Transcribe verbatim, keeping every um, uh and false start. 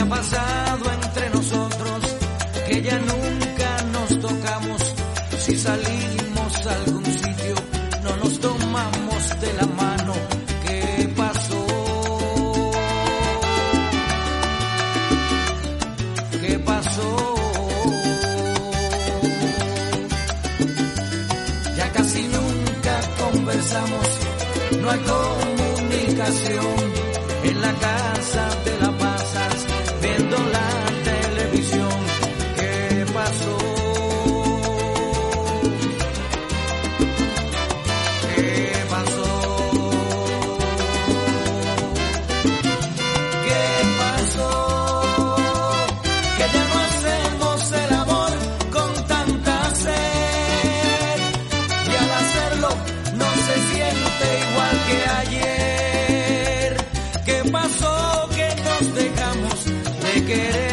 pasado entre nosotros? Que ya nunca nos tocamos. Si salimos a algún sitio, no nos tomamos de la mano. ¿Qué pasó? ¿Qué pasó? Ya casi nunca conversamos, no hay comunicación. En la casa te la pasas viendo la televisión. ¿Qué pasó? ¿Qué pasó? ¿Qué pasó? Que ya no hacemos el amor con tanta sed, y al hacerlo no se siente igual que ayer. ¿Qué pasó? Que nos dejamos de querer.